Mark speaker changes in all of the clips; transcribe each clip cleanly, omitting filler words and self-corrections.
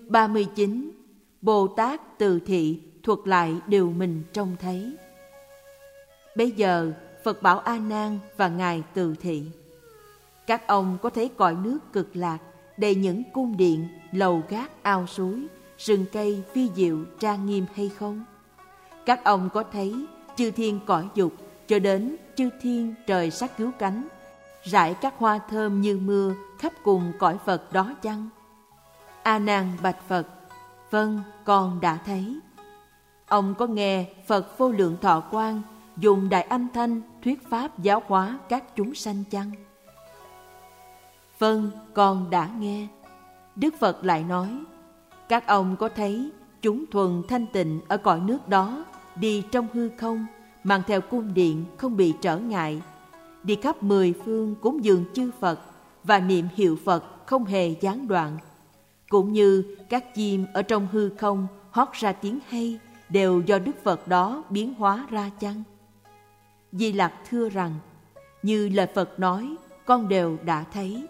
Speaker 1: 39. Bồ Tát từ thị thuật lại điều mình trông thấy. Bấy giờ Phật bảo A Nan và ngài từ thị: các ông có thấy cõi nước Cực Lạc đầy những cung điện, lầu gác, ao suối, rừng cây phi diệu trang nghiêm hay không? Các ông có thấy chư thiên cõi dục cho đến chư thiên trời sắc cứu cánh, rải các hoa thơm như mưa khắp cùng cõi Phật đó chăng? A Nan bạch Phật: vâng, con đã thấy. Ông có nghe Phật Vô Lượng Thọ Quang dùng đại âm thanh thuyết pháp giáo hóa các chúng sanh chăng? Vâng, con đã nghe. Đức Phật lại nói: các ông có thấy chúng thuần thanh tịnh ở cõi nước đó đi trong hư không, mang theo cung điện không bị trở ngại, đi khắp 10 phương cúng dường chư Phật và niệm hiệu Phật không hề gián đoạn, cũng như các chim ở trong hư không hót ra tiếng hay đều do Đức Phật đó biến hóa ra chăng? Di Lặc thưa rằng: như lời Phật nói, con đều đã thấy.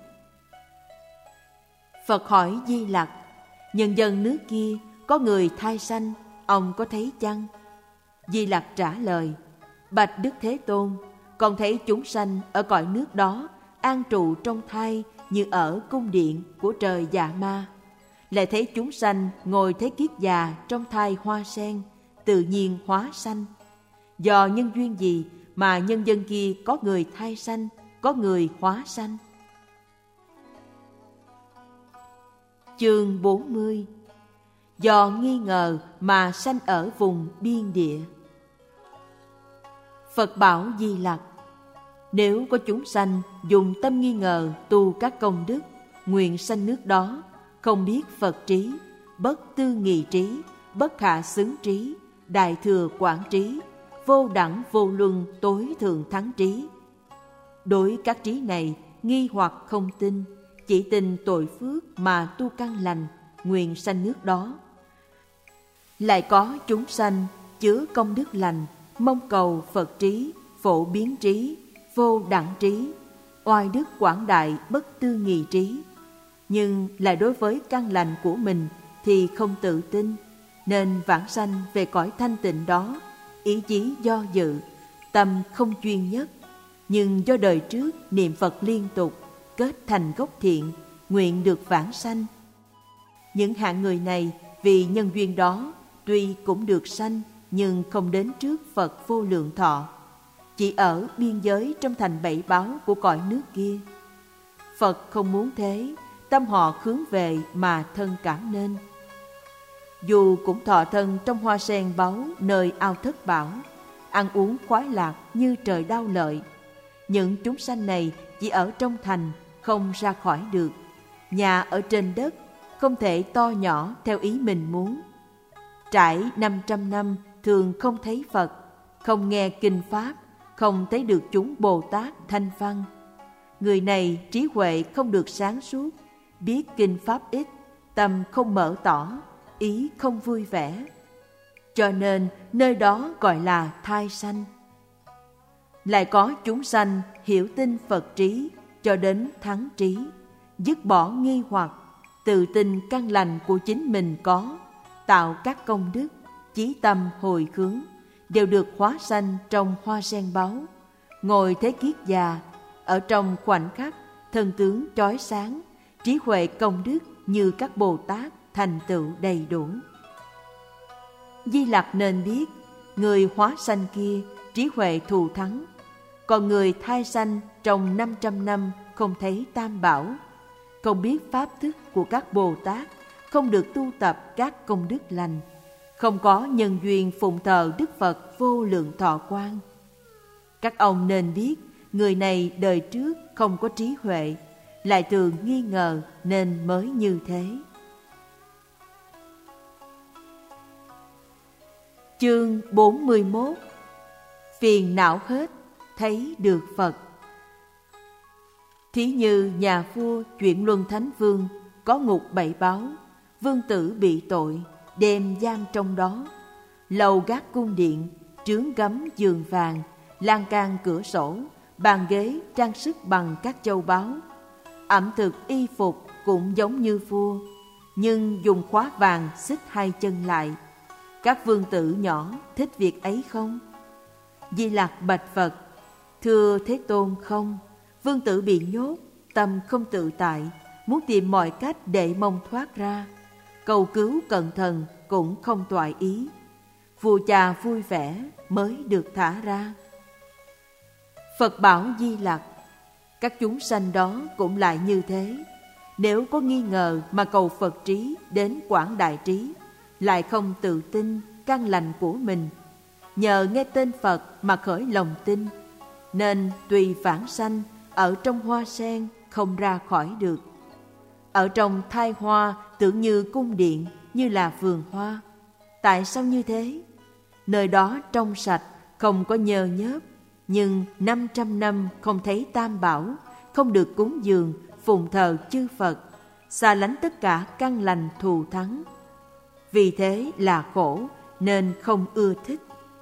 Speaker 1: Phật hỏi Di Lặc: nhân dân nước kia có người thai sanh, ông có thấy chăng? Di Lặc trả lời: bạch Đức Thế Tôn, con thấy chúng sanh ở cõi nước đó an trụ trong thai như ở cung điện của trời Dạ Ma, lại thấy chúng sanh ngồi thế kiết già trong thai hoa sen, tự nhiên hóa sanh. Do nhân duyên gì mà nhân dân kia có người thai sanh, có người hóa sanh? Chương 40. Do nghi ngờ mà sanh ở vùng biên địa. Phật bảo Di Lặc: nếu có chúng sanh dùng tâm nghi ngờ tu các công đức, nguyện sanh nước đó, không biết Phật trí, bất tư nghị trí, bất khả xứng trí, đại thừa quảng trí, vô đẳng vô luân tối thượng thắng trí. Đối các trí này nghi hoặc không tin, chỉ tin tội phước mà tu căn lành, nguyện sanh nước đó. Lại có chúng sanh chứa công đức lành, mong cầu Phật trí, phổ biến trí, vô đẳng trí, oai đức quảng đại bất tư nghị trí, nhưng lại đối với căn lành của mình thì không tự tin, nên vãng sanh về cõi thanh tịnh đó, ý chí do dự, tâm không chuyên nhất, nhưng do đời trước niệm Phật liên tục, kết thành gốc thiện, nguyện được vãng sanh. Những hạng người này vì nhân duyên đó tuy cũng được sanh, nhưng không đến trước Phật Vô Lượng Thọ, chỉ ở biên giới trong thành bảy báu của cõi nước kia. Phật không muốn thế, tâm họ hướng về mà thân cảm nên. Dù cũng thọ thân trong hoa sen báu nơi ao thất bảo, ăn uống khoái lạc như trời đao lợi, những chúng sanh này chỉ ở trong thành, không ra khỏi được. Nhà ở trên đất, không thể to nhỏ theo ý mình muốn. Trải 500 năm thường không thấy Phật, không nghe kinh Pháp, không thấy được chúng Bồ Tát thanh văn. Người này trí huệ không được sáng suốt, biết kinh Pháp ít, tâm không mở tỏ, ý không vui vẻ. Cho nên nơi đó gọi là thai sanh. Lại có chúng sanh hiểu tin Phật trí cho đến thắng trí, dứt bỏ nghi hoặc, tự tin căn lành của chính mình có, tạo các công đức, chí tâm hồi hướng, đều được hóa sanh trong hoa sen báu, ngồi thế kiết già, ở trong khoảnh khắc thân tướng chói sáng, trí huệ công đức như các Bồ Tát thành tựu đầy đủ. Di Lặc nên biết, người hóa sanh kia trí huệ thù thắng, còn người thai sanh trong 500 năm không thấy tam bảo, không biết pháp thức của các Bồ Tát, không được tu tập các công đức lành, không có nhân duyên phụng thờ Đức Phật Vô Lượng Thọ Quang. Các ông nên biết, người này đời trước không có trí huệ, lại thường nghi ngờ nên mới như thế. Chương 41. Phiền não hết, thấy được Phật. Thí như nhà vua Chuyển Luân Thánh Vương có ngục bảy báu, vương tử bị tội, đem giam trong đó. Lầu gác cung điện, trướng gấm giường vàng, lan can cửa sổ, bàn ghế trang sức bằng các châu báu. Ẩm thực y phục cũng giống như vua. nhưng dùng khóa vàng xích hai chân lại. Các vương tử nhỏ thích việc ấy không? Di Lặc bạch Phật: thưa Thế Tôn, không. Vương tử bị nhốt, tâm không tự tại, muốn tìm mọi cách để mong thoát ra. Cầu cứu cẩn thận cũng không toại ý. Vua cha vui vẻ mới được thả ra. Phật bảo Di Lặc: các chúng sanh đó cũng lại như thế. Nếu có nghi ngờ mà cầu Phật trí đến quảng đại trí, lại không tự tin căn lành của mình, nhờ nghe tên Phật mà khởi lòng tin, nên tùy vãng sanh ở trong hoa sen không ra khỏi được. Ở trong thai hoa tưởng như cung điện, như là vườn hoa. Tại sao như thế? Nơi đó trong sạch, không có nhơ nhớp, nhưng 500 năm không thấy tam bảo, không được cúng dường, phụng thờ chư Phật, xa lánh tất cả căn lành thù thắng. Vì thế là khổ, nên không ưa thích.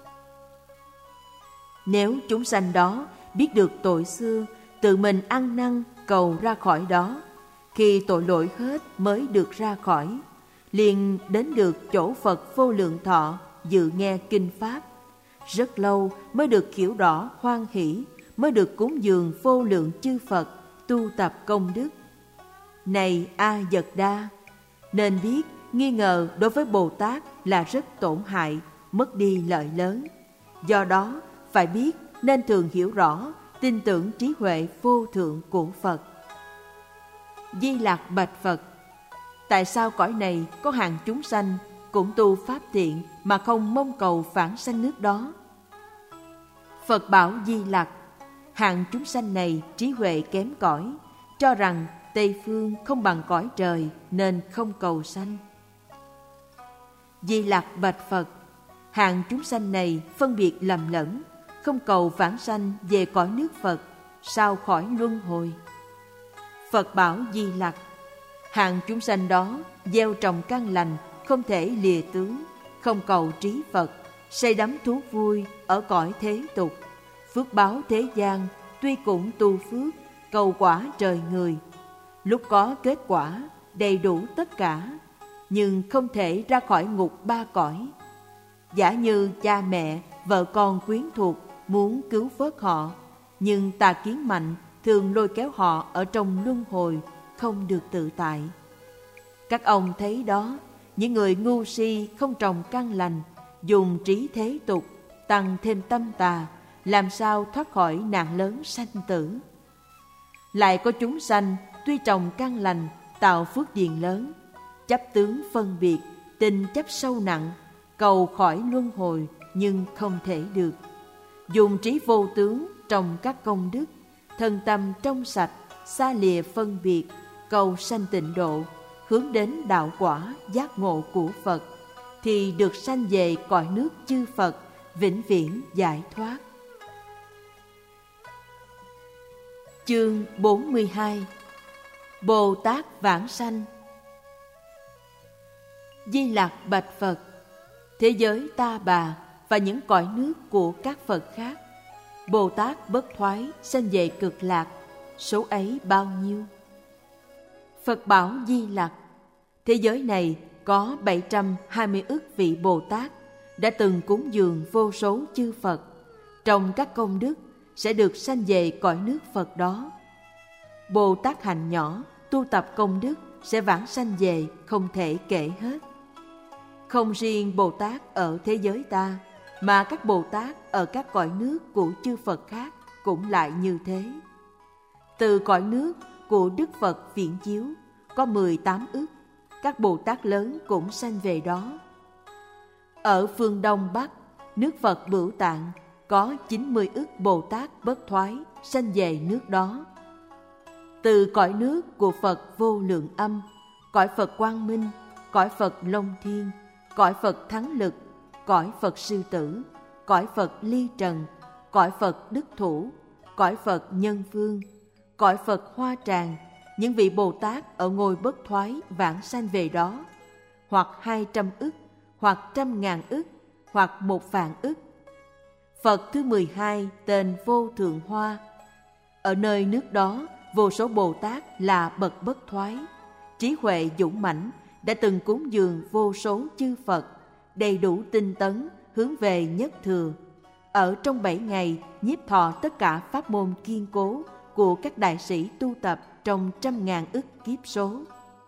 Speaker 1: Nếu chúng sanh đó biết được tội xưa, tự mình ăn năn cầu ra khỏi đó, khi tội lỗi hết mới được ra khỏi, liền đến được chỗ Phật vô lượng thọ dự nghe kinh pháp. Rất lâu mới được hiểu rõ hoan hỷ, mới được cúng dường vô lượng chư Phật, tu tập công đức. Này A Dật Đa, nên biết nghi ngờ đối với Bồ Tát là rất tổn hại, mất đi lợi lớn. Do đó phải biết nên thường hiểu rõ, tin tưởng trí huệ vô thượng của Phật. Di Lặc bạch Phật: tại sao cõi này có hàng chúng sanh cũng tu pháp thiện mà không mong cầu vãng sanh nước đó? Phật bảo Di Lặc: hàng chúng sanh này trí huệ kém cỏi, cho rằng Tây phương không bằng cõi trời nên không cầu sanh. Di Lặc bạch Phật: hàng chúng sanh này phân biệt lầm lẫn, không cầu vãng sanh về cõi nước Phật, sao khỏi luân hồi? Phật bảo Di Lặc: hàng chúng sanh đó gieo trồng căn lành, không thể lìa tướng, không cầu trí Phật, say đắm thú vui ở cõi thế tục. Phước báo thế gian tuy cũng tu phước, cầu quả trời người. Lúc có kết quả đầy đủ tất cả, nhưng không thể ra khỏi ngục ba cõi. Giả như cha mẹ, vợ con quyến thuộc muốn cứu vớt họ, nhưng tà kiến mạnh thường lôi kéo họ ở trong luân hồi, không được tự tại. Các ông thấy đó, những người ngu si không trồng căn lành, dùng trí thế tục, tăng thêm tâm tà, làm sao thoát khỏi nạn lớn sanh tử. Lại có chúng sanh tuy trồng căn lành, tạo phước điền lớn, chấp tướng phân biệt, tình chấp sâu nặng, cầu khỏi luân hồi nhưng không thể được. Dùng trí vô tướng trồng các công đức, thân tâm trong sạch, xa lìa phân biệt, cầu sanh tịnh độ, hướng đến đạo quả giác ngộ của Phật, thì được sanh về cõi nước chư Phật, vĩnh viễn giải thoát. Chương 42: Bồ Tát vãng sanh. Di Lặc bạch Phật: thế giới Ta Bà và những cõi nước của các Phật khác, Bồ Tát bất thoái sanh về cực lạc, số ấy bao nhiêu? Phật bảo Di Lặc: thế giới này có 720 ức vị Bồ Tát đã từng cúng dường vô số chư Phật, trong các công đức sẽ được sanh về cõi nước Phật đó. Bồ Tát hành nhỏ tu tập công đức sẽ vãng sanh về không thể kể hết. Không riêng Bồ Tát ở thế giới ta, mà các Bồ Tát ở các cõi nước của chư Phật khác cũng lại như thế. Từ cõi nước của Đức Phật Viễn Chiếu có 18 ức, các Bồ Tát lớn cũng sanh về đó. Ở phương Đông Bắc, nước Phật Bửu Tạng có 90 ức Bồ Tát bất thoái sanh về nước đó. Từ cõi nước của Phật Vô Lượng Âm, cõi Phật Quang Minh, cõi Phật Long Thiên, cõi Phật Thắng Lực, cõi Phật Sư Tử, cõi Phật Ly Trần, cõi Phật Đức Thủ, cõi Phật Nhân Phương, cõi Phật Hoa Tràng, những vị Bồ Tát ở ngôi bất thoái vãng sanh về đó, hoặc 200 ức, hoặc 100.000 ức, hoặc 1.000.000 ức. Phật thứ 12 tên Vô Thượng Hoa. Ở nơi nước đó, vô số Bồ Tát là bậc bất thoái, trí huệ dũng mãnh, đã từng cúng dường vô số chư Phật, đầy đủ tinh tấn hướng về nhất thừa. Ở trong 7 ngày nhiếp thọ tất cả pháp môn kiên cố của các đại sĩ tu tập trong 100.000 ức kiếp số.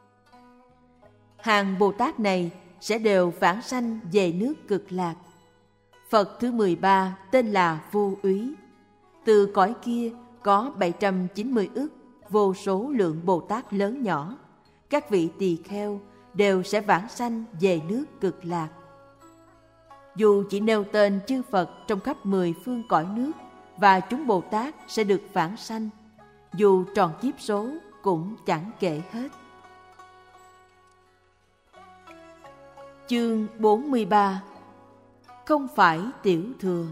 Speaker 1: Hàng Bồ Tát này sẽ đều vãng sanh về nước Cực Lạc. Phật thứ 13 tên là Vô Úy. Từ cõi kia có 790 ức vô số lượng Bồ Tát lớn nhỏ. Các vị tỳ kheo đều sẽ vãng sanh về nước Cực Lạc. Dù chỉ nêu tên chư Phật trong khắp 10 phương cõi nước, và chúng Bồ Tát sẽ được vãng sanh, dù tròn kiếp số cũng chẳng kể hết. Chương 43. Không phải tiểu thừa.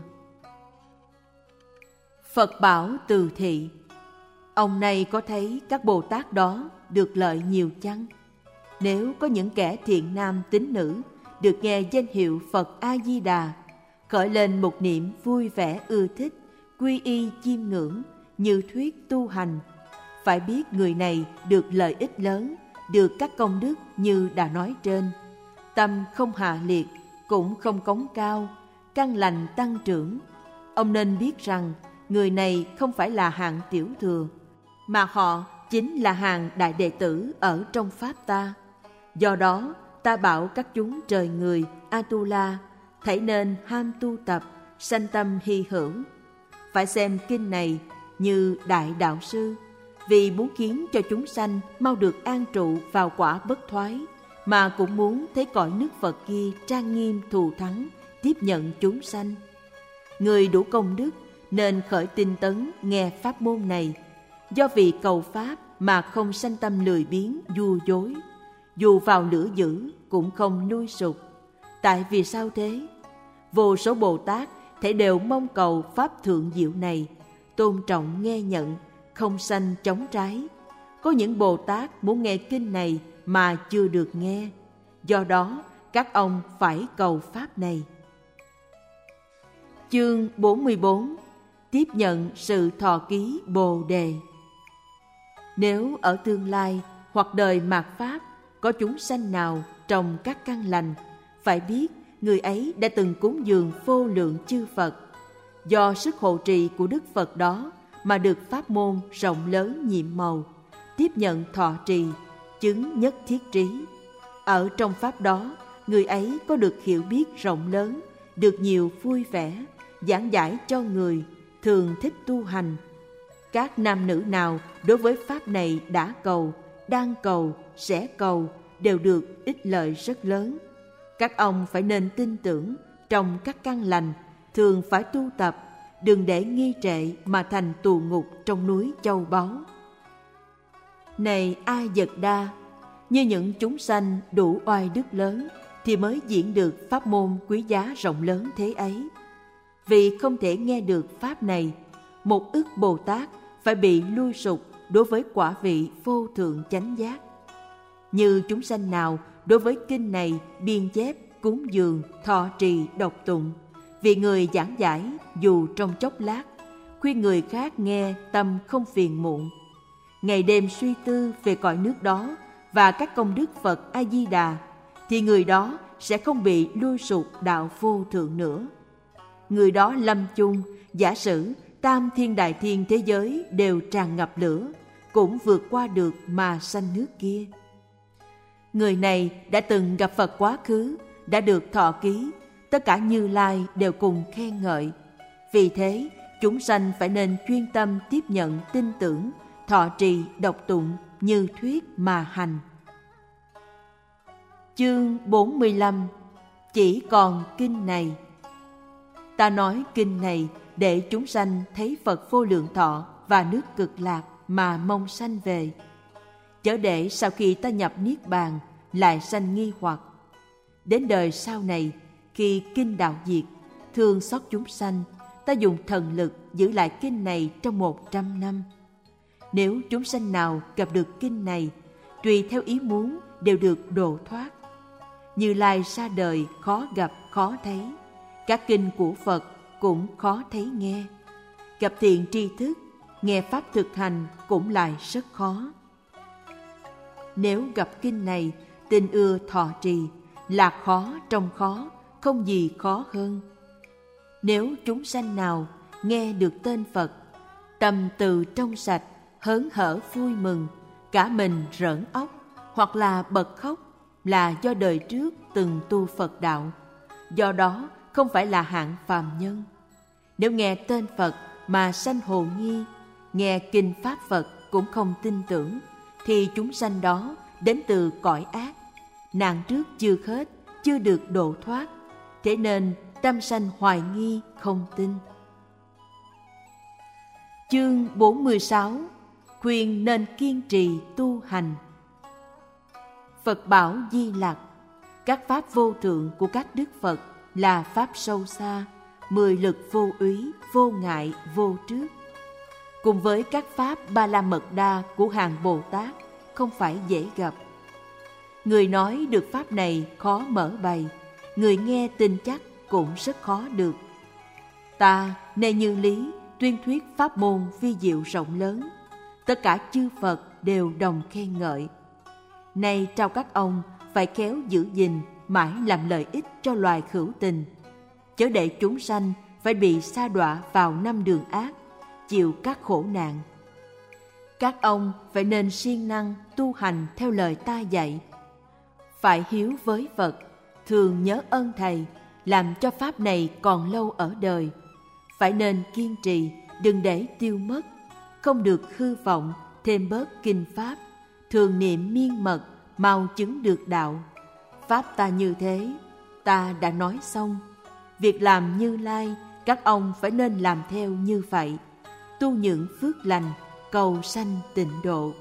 Speaker 1: Phật bảo Từ Thị: ông này có thấy các Bồ Tát đó được lợi nhiều chăng? Nếu có những kẻ thiện nam tín nữ được nghe danh hiệu Phật A-di-đà, khởi lên một niệm vui vẻ ưa thích, quy y chiêm ngưỡng, như thuyết tu hành, phải biết người này được lợi ích lớn, được các công đức như đã nói trên. Tâm không hạ liệt, cũng không cống cao, căn lành tăng trưởng. Ông nên biết rằng người này không phải là hạng tiểu thừa, mà họ chính là hàng đại đệ tử ở trong Pháp ta. Do đó, ta bảo các chúng trời người Atula thảy nên ham tu tập, sanh tâm hy hữu. Phải xem kinh này như đại đạo sư, vì muốn khiến cho chúng sanh mau được an trụ vào quả bất thoái, mà cũng muốn thấy cõi nước Phật kia trang nghiêm thù thắng, tiếp nhận chúng sanh. Người đủ công đức nên khởi tinh tấn nghe pháp môn này, do vì cầu pháp mà không sanh tâm lười biếng vua dối, dù vào lửa dữ cũng không nuôi sụp. Tại vì sao thế? Vô số Bồ Tát thể đều mong cầu pháp thượng diệu này, tôn trọng nghe nhận, không sanh chống trái. Có những Bồ Tát muốn nghe kinh này mà chưa được nghe, do đó các ông phải cầu pháp này. Chương 44. Tiếp nhận sự thọ ký Bồ Đề. Nếu ở tương lai hoặc đời mạt Pháp có chúng sanh nào trồng các căn lành, phải biết người ấy đã từng cúng dường vô lượng chư Phật. Do sức hộ trì của Đức Phật đó mà được pháp môn rộng lớn nhiệm màu, tiếp nhận thọ trì, chứng nhất thiết trí. Ở trong pháp đó, người ấy có được hiểu biết rộng lớn, được nhiều vui vẻ, giảng giải cho người, thường thích tu hành. Các nam nữ nào đối với pháp này đã cầu, đang cầu, sẽ cầu, đều được ích lợi rất lớn. Các ông phải nên tin tưởng trong các căn lành, thường phải tu tập, đừng để nghi trệ mà thành tù ngục trong núi châu báu. Này A Dật Đa, như những chúng sanh đủ oai đức lớn thì mới diễn được pháp môn quý giá rộng lớn thế ấy. Vì không thể nghe được pháp này, một ức Bồ Tát phải bị lui sụp đối với quả vị vô thượng chánh giác. Như chúng sanh nào đối với kinh này biên chép, cúng dường, thọ trì, đọc tụng, vì người giảng giải dù trong chốc lát, khuyên người khác nghe tâm không phiền muộn, ngày đêm suy tư về cõi nước đó và các công đức Phật A-di-đà, thì người đó sẽ không bị lui sụp đạo vô thượng nữa. Người đó lâm chung, giả sử tam thiên đại thiên thế giới đều tràn ngập lửa, cũng vượt qua được mà sanh nước kia. Người này đã từng gặp Phật quá khứ, đã được thọ ký, tất cả Như Lai đều cùng khen ngợi. Vì thế, chúng sanh phải nên chuyên tâm tiếp nhận tin tưởng, thọ trì, đọc tụng, như thuyết mà hành. Chương 45. Chỉ còn kinh này. Ta nói kinh này để chúng sanh thấy Phật vô lượng thọ và nước Cực Lạc mà mong sanh về, chớ để sau khi ta nhập niết bàn lại sanh nghi hoặc. Đến đời sau này, khi kinh đạo diệt, thương xót chúng sanh, ta dùng thần lực giữ lại kinh này trong 100 năm. Nếu chúng sanh nào gặp được kinh này, tùy theo ý muốn đều được độ thoát. Như Lai ra đời khó gặp khó thấy, các kinh của Phật cũng khó thấy nghe. Gặp thiện tri thức, nghe pháp thực hành cũng lại rất khó. Nếu gặp kinh này, tin ưa thọ trì, là khó trong khó, không gì khó hơn. Nếu chúng sanh nào nghe được tên Phật, tâm từ trong sạch, hớn hở vui mừng, cả mình rỡn óc, hoặc là bật khóc, là do đời trước từng tu Phật đạo, do đó không phải là hạng phàm nhân. Nếu nghe tên Phật mà sanh hồ nghi, nghe kinh pháp Phật cũng không tin tưởng, thì chúng sanh đó đến từ cõi ác, nạn trước chưa hết, chưa được độ thoát, thế nên tâm sanh hoài nghi, không tin. Chương 46 khuyên nên kiên trì tu hành. Phật bảo Di Lặc, các pháp vô thượng của các đức Phật là pháp sâu xa, 10 lực vô úy, vô ngại, vô trước. Cùng với các pháp Ba La Mật Đa của hàng Bồ Tát không phải dễ gặp. Người nói được pháp này khó mở bày, người nghe tin chắc cũng rất khó được. Ta nên như lý tuyên thuyết pháp môn vi diệu rộng lớn, tất cả chư Phật đều đồng khen ngợi. Nay trao các ông phải khéo giữ gìn, mãi làm lợi ích cho loài hữu tình, chớ để chúng sanh phải bị sa đọa vào năm đường ác, chịu các khổ nạn. Các ông phải nên siêng năng tu hành theo lời ta dạy, phải hiếu với Phật, thường nhớ ơn Thầy, làm cho pháp này còn lâu ở đời. Phải nên kiên trì, đừng để tiêu mất, không được hư vọng, thêm bớt kinh pháp, thường niệm miên mật, mau chứng được đạo. Pháp ta như thế, ta đã nói xong. Việc làm Như Lai, các ông phải nên làm theo như vậy, tu những phước lành, cầu sanh tịnh độ.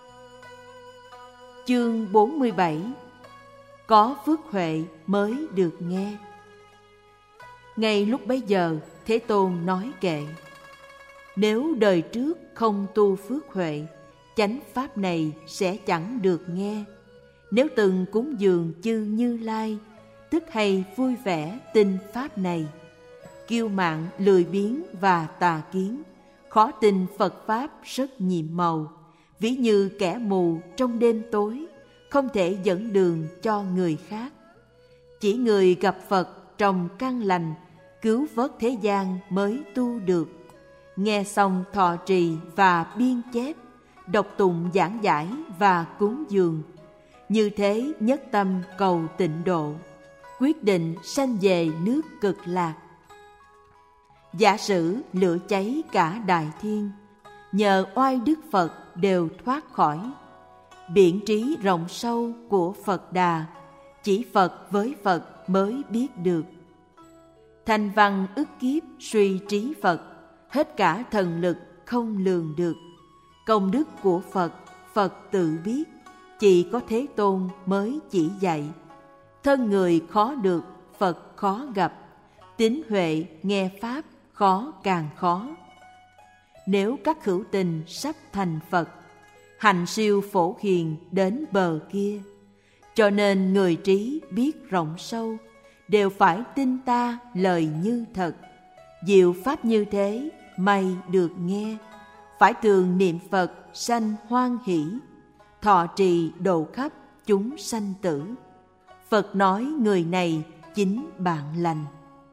Speaker 1: Chương 47 có phước huệ mới được nghe. Ngay lúc bấy giờ, Thế Tôn nói kệ: nếu đời trước không tu phước huệ, chánh pháp này sẽ chẳng được nghe. Nếu từng cúng dường chư Như Lai, tức hay vui vẻ tin pháp này. Kiêu mạn, lười biếng và tà kiến, khó tin Phật pháp rất nhiệm màu, ví như kẻ mù trong đêm tối, không thể dẫn đường cho người khác. Chỉ người gặp Phật trong căn lành, cứu vớt thế gian mới tu được. Nghe xong thọ trì và biên chép, đọc tụng giảng giải và cúng dường, như thế nhất tâm cầu tịnh độ, quyết định sanh về nước Cực Lạc. Giả sử lửa cháy cả đại thiên, nhờ oai đức Phật đều thoát khỏi. Biển trí rộng sâu của Phật Đà, chỉ Phật với Phật mới biết được. Thành văn ức kiếp suy trí Phật, hết cả thần lực không lường được. Công đức của Phật, Phật tự biết, chỉ có Thế Tôn mới chỉ dạy. Thân người khó được, Phật khó gặp, tín huệ nghe Pháp khó càng khó. Nếu các hữu tình sắp thành Phật, hành siêu phổ hiền đến bờ kia, cho nên người trí biết rộng sâu, đều phải tin ta lời như thật. Diệu pháp như thế, may được nghe, phải thường niệm Phật sanh hoan hỷ, thọ trì độ khắp chúng sanh tử. Phật nói người này chính bạn lành.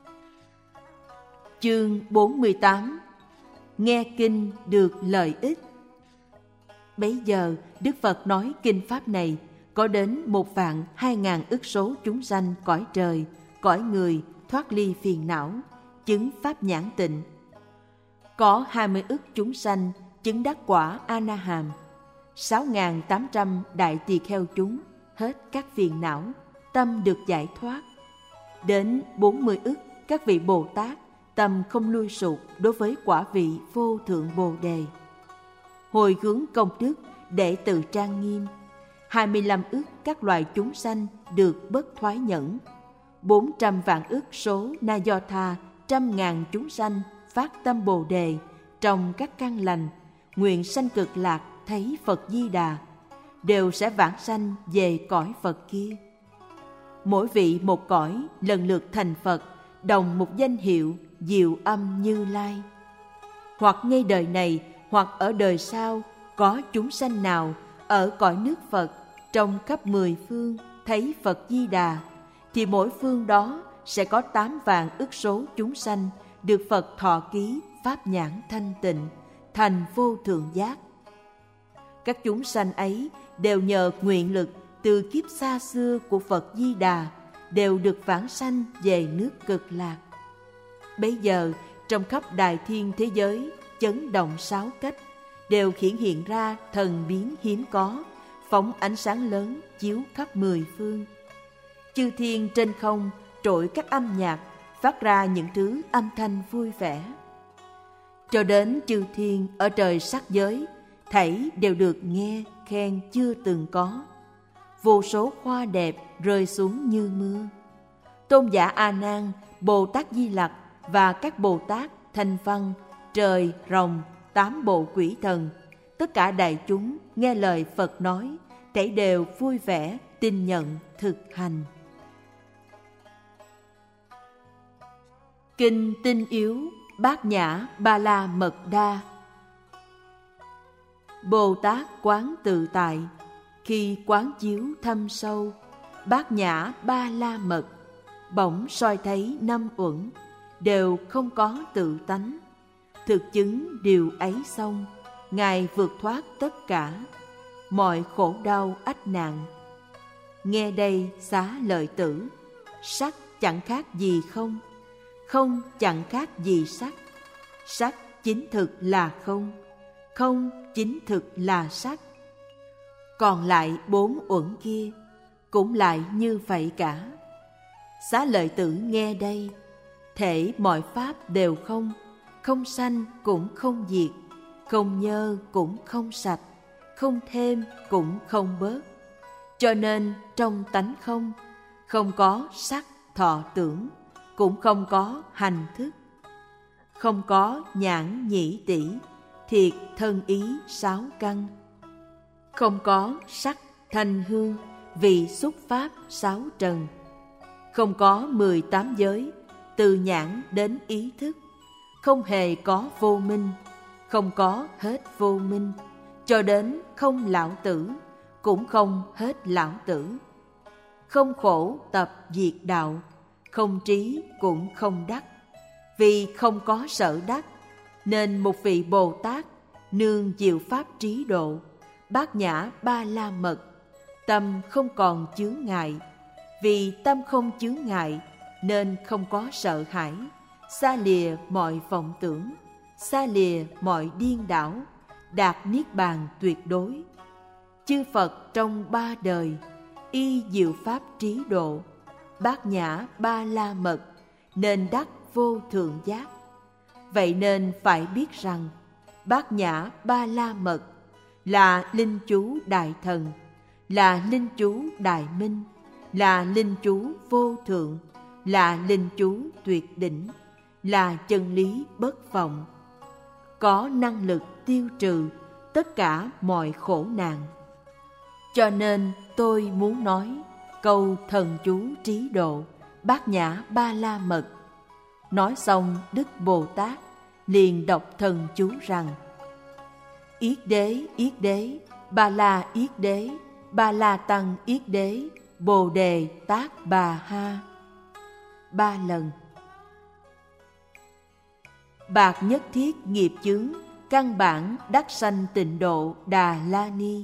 Speaker 1: Chương 48 nghe kinh được lợi ích. Bấy giờ Đức Phật nói kinh pháp này, có đến 1.200.000 ức số chúng sanh cõi trời, cõi người thoát ly phiền não, chứng pháp nhãn tịnh. Có 20 ức chúng sanh chứng đắc quả A-na-hàm, 6.800 đại tỳ kheo chúng hết các phiền não, tâm được giải thoát. Đến 40 ức các vị Bồ Tát, tâm không lui sụp đối với quả vị vô thượng Bồ Đề. Hồi hướng công đức để tự trang nghiêm, 25 ức các loài chúng sanh được bất thoái nhẫn, 400 vạn ức số na do tha, 100.000 chúng sanh phát tâm Bồ Đề trong các căn lành, nguyện sanh Cực Lạc thấy Phật Di Đà, đều sẽ vãng sanh về cõi Phật kia. Mỗi vị một cõi lần lượt thành Phật, đồng một danh hiệu Diệu Âm Như Lai. Hoặc ngay đời này, hoặc ở đời sau, có chúng sanh nào ở cõi nước Phật trong khắp 10 phương thấy Phật Di Đà, thì mỗi phương đó sẽ có 8 vạn ức số chúng sanh được Phật thọ ký pháp nhãn thanh tịnh, thành vô thượng giác. Các chúng sanh ấy đều nhờ nguyện lực từ kiếp xa xưa của Phật Di Đà đều được vãng sanh về nước Cực Lạc. Bấy giờ trong khắp đại thiên thế giới chấn động 6 cách, đều hiển hiện ra thần biến hiếm có, phóng ánh sáng lớn chiếu khắp 10 phương. Chư thiên trên không trỗi các âm nhạc, phát ra những thứ âm thanh vui vẻ. Cho đến chư thiên ở trời sắc giới, thảy đều được nghe khen chưa từng có. Vô số hoa đẹp rơi xuống như mưa. Tôn giả A Nan, Bồ Tát Di Lặc và các Bồ Tát Thanh Văn, trời, rồng, 8 bộ quỷ thần, tất cả đại chúng nghe lời Phật nói, thảy đều vui vẻ tin nhận thực hành. Kinh Tinh Yếu Bát Nhã Ba La Mật Đa. Bồ Tát quán tự tại, khi quán chiếu thâm sâu, Bát Nhã Ba La Mật, bỗng soi thấy 5 uẩn, đều không có tự tánh. Thực chứng điều ấy xong, Ngài vượt thoát tất cả, mọi khổ đau ách nạn. Nghe đây xá lợi tử, sắc chẳng khác gì không, không chẳng khác gì sắc, sắc chính thực là không, không chính thực là sắc. Còn lại 4 uẩn kia cũng lại như vậy cả. Xá lợi tử nghe đây, thể mọi pháp đều không, không sanh cũng không diệt, không nhơ cũng không sạch, không thêm cũng không bớt. Cho nên trong tánh không, không có sắc thọ tưởng, cũng không có hành thức, không có nhãn nhĩ tỷ, thiệt thân ý 6 căn, không có sắc thanh hương vị xúc pháp 6 trần, không có 18 giới từ nhãn đến ý thức, không hề có vô minh, không có hết vô minh, cho đến không lão tử, cũng không hết lão tử, không khổ tập diệt đạo, không trí cũng không đắc. Vì không có sở đắc, nên một vị Bồ Tát nương diệu pháp trí độ, Bát Nhã Ba La Mật, tâm không còn chướng ngại. Vì tâm không chướng ngại nên không có sợ hãi, xa lìa mọi vọng tưởng, xa lìa mọi điên đảo, đạt niết bàn tuyệt đối. Chư Phật trong 3 đời y diệu pháp trí độ, Bát Nhã Ba La Mật, nên đắc vô thượng giác. Vậy nên phải biết rằng Bát Nhã Ba La Mật là linh chú đại thần, là linh chú đại minh, là linh chú vô thượng, là linh chú tuyệt đỉnh, là chân lý bất vọng, có năng lực tiêu trừ tất cả mọi khổ nạn. Cho nên tôi muốn nói câu thần chú trí độ Bát Nhã Ba La Mật. Nói xong, Đức Bồ Tát liền đọc thần chú rằng: Yết đế, Ba La yết đế, Ba La tăng yết đế, Bồ đề tát bà ha. 3 lần. Bạc nhất thiết nghiệp chướng, căn bản đắc sanh tịnh độ Đà La Ni.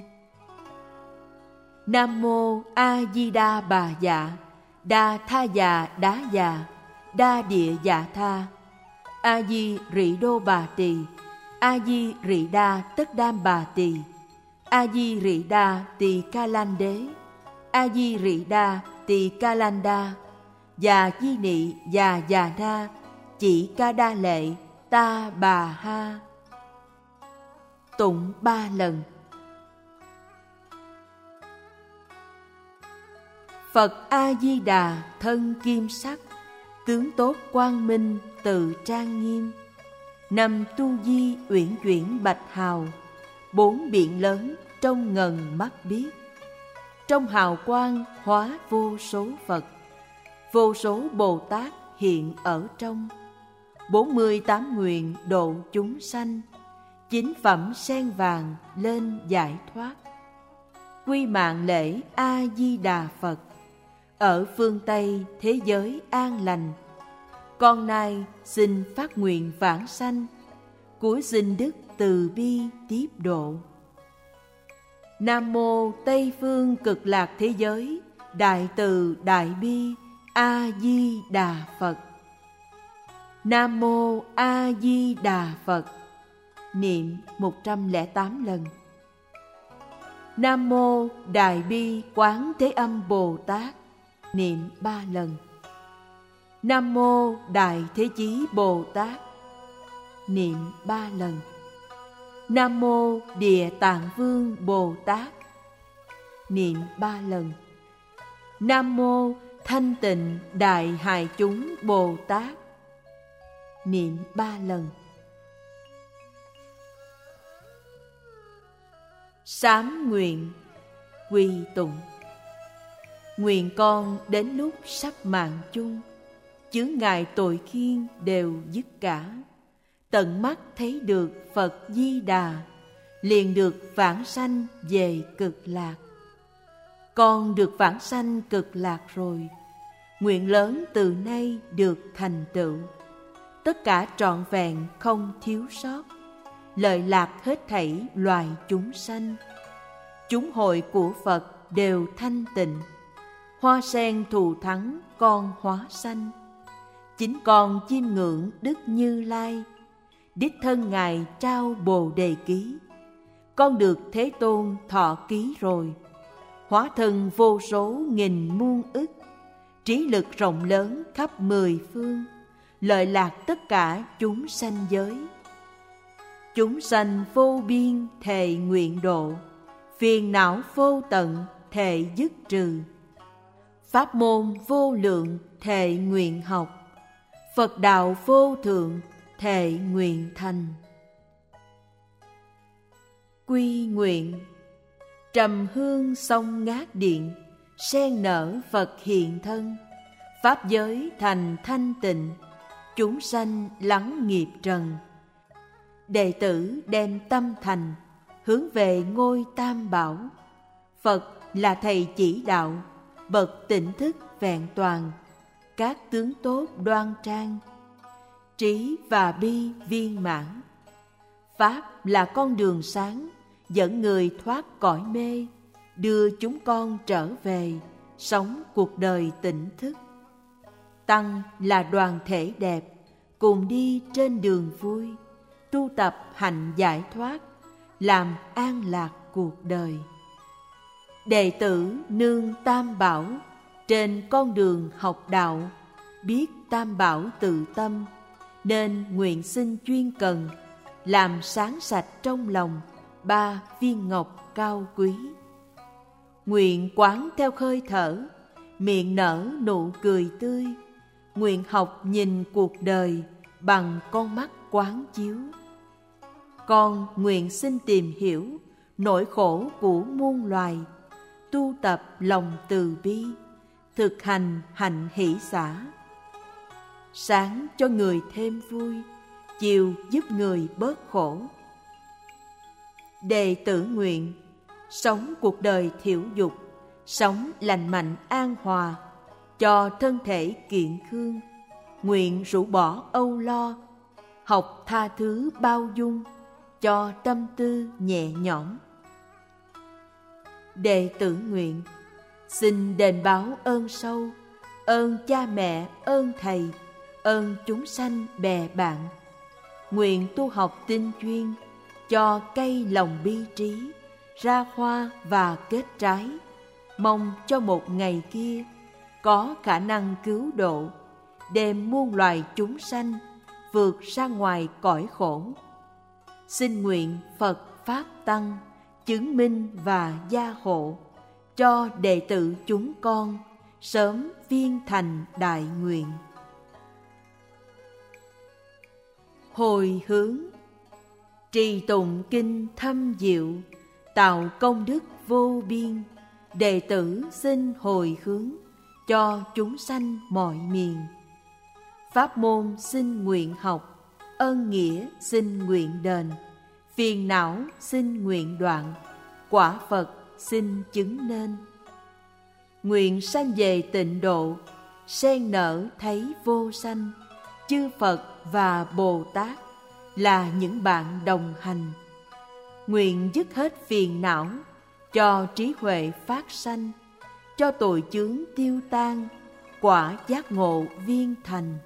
Speaker 1: Nam mô A Di Đà Bà Dạ, Đa Tha Dạ Đá Dạ, Đa Địa Dạ Tha, A Di Rị Đô Bà Tỳ, A Di Rị Đa Tất Đam Bà Tỳ, A Di Rị Đa Tỳ Ca Lan Đế, A Di Rị Đa Tỳ Ca Lan Đa, Già Di Nị Già Già Na, Chỉ Ca Đa Lệ Ta Bà Ha. Tụng 3 lần. Phật A Di Đà thân kim sắc, tướng tốt quang minh từ trang nghiêm. 5 tu di uyển chuyển bạch hào, 4 biển lớn trong ngần mắt biết. Trong hào quang hóa vô số Phật, vô số Bồ Tát hiện ở trong. 48 nguyện độ chúng sanh, 9 phẩm sen vàng lên giải thoát. quy mạng lễ A Di Đà Phật. Ở phương Tây thế giới an lành, con nay xin phát nguyện vãng sanh, cuối xin Đức từ bi tiếp độ. Nam mô Tây phương cực lạc thế giới, đại từ đại bi A Di Đà Phật. Nam mô A Di Đà Phật. Niệm 108 lần. Nam mô Đại Bi Quán Thế Âm Bồ Tát. Niệm 3 lần. Nam mô Đại Thế Chí Bồ Tát. Niệm 3 lần. Nam mô Địa Tạng Vương Bồ Tát. Niệm 3 lần. Nam mô Thanh Tịnh Đại Hài Chúng Bồ Tát. Niệm 3 lần. Sám nguyện quy tụng. Nguyện con đến lúc sắp mạng chung, chướng ngại tội khiên đều dứt cả. Tận mắt thấy được Phật Di Đà, liền được vãng sanh về cực lạc. Con được vãng sanh cực lạc rồi, nguyện lớn từ nay được thành tựu. Tất cả trọn vẹn không thiếu sót, lợi lạc hết thảy loài chúng sanh. Chúng hội của Phật đều thanh tịnh, hoa sen thù thắng con hóa sanh. Chính con chiêm ngưỡng Đức Như Lai, đích thân Ngài trao Bồ Đề Ký. Con được Thế Tôn thọ ký rồi, hóa thân vô số nghìn muôn ức, trí lực rộng lớn khắp mười phương, lợi lạc tất cả chúng sanh giới. Chúng sanh vô biên thệ nguyện độ, phiền não vô tận thệ dứt trừ. Pháp môn vô lượng thệ nguyện học, Phật đạo vô thượng thệ nguyện thành. Quy nguyện. Trầm hương sông Ngát Điện, sen nở Phật hiện thân. Pháp giới thành thanh tịnh, chúng sanh lắng nghiệp trần. Đệ tử đem tâm thành, hướng về ngôi Tam Bảo. Phật là thầy chỉ đạo, bậc tỉnh thức vẹn toàn, các tướng tốt đoan trang, trí và bi viên mãn. Pháp là con đường sáng, dẫn người thoát cõi mê, đưa chúng con trở về, sống cuộc đời tỉnh thức. Tăng là đoàn thể đẹp, cùng đi trên đường vui, tu tập hạnh giải thoát, làm an lạc cuộc đời. Đệ tử nương Tam Bảo, trên con đường học đạo, biết Tam Bảo tự tâm, nên nguyện xin chuyên cần, làm sáng sạch trong lòng 3 viên ngọc cao quý. Nguyện quán theo hơi thở, miệng nở nụ cười tươi, nguyện học nhìn cuộc đời bằng con mắt quán chiếu. Con nguyện xin tìm hiểu nỗi khổ của muôn loài, tu tập lòng từ bi, thực hành hạnh hỷ xả. Sáng cho người thêm vui, chiều giúp người bớt khổ. Đệ tử nguyện sống cuộc đời thiểu dục, sống lành mạnh an hòa, cho thân thể kiện khương. Nguyện rũ bỏ âu lo, học tha thứ bao dung, cho tâm tư nhẹ nhõm. Đệ tử nguyện xin đền báo ơn sâu, ơn cha mẹ, ơn thầy, ơn chúng sanh bè bạn. Nguyện tu học tinh chuyên, cho cây lòng bi trí, ra hoa và kết trái. Mong cho một ngày kia có khả năng cứu độ, đem muôn loài chúng sanh vượt ra ngoài cõi khổ. Xin nguyện Phật Pháp Tăng chứng minh và gia hộ, cho đệ tử chúng con sớm viên thành đại nguyện. Hồi hướng. Trì tụng kinh thâm diệu, tạo công đức vô biên. Đệ tử xin hồi hướng, cho chúng sanh mọi miền. Pháp môn xin nguyện học, ơn nghĩa xin nguyện đền, phiền não xin nguyện đoạn. Quả Phật xin chứng nên. Nguyện sanh về tịnh độ, sen nở thấy vô sanh. Chư Phật và Bồ Tát là những bạn đồng hành. Nguyện dứt hết phiền não, cho trí huệ phát sanh, cho tội chướng tiêu tan, quả giác ngộ viên thành.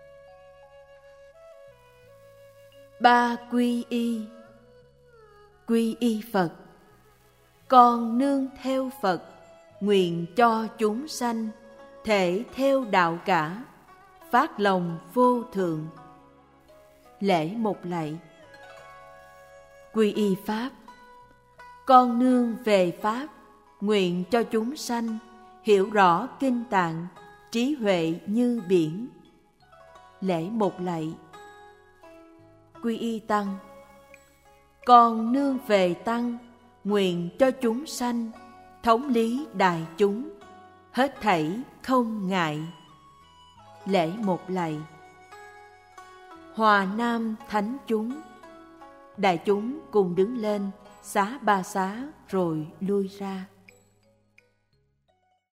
Speaker 1: 3 quy y. Quy y Phật. Con nương theo Phật, nguyện cho chúng sanh thể theo đạo cả, phát lòng vô thượng. Lễ một lạy. Quy y Pháp. Con nương về Pháp, nguyện cho chúng sanh hiểu rõ kinh tạng, trí huệ như biển. Lễ một lạy. Quy y Tăng. Con nương về Tăng, nguyện cho chúng sanh thống lý đại chúng, hết thảy không ngại. Lễ một lạy. Hòa Nam thánh chúng. Đại chúng cùng đứng lên xá ba xá rồi lui ra.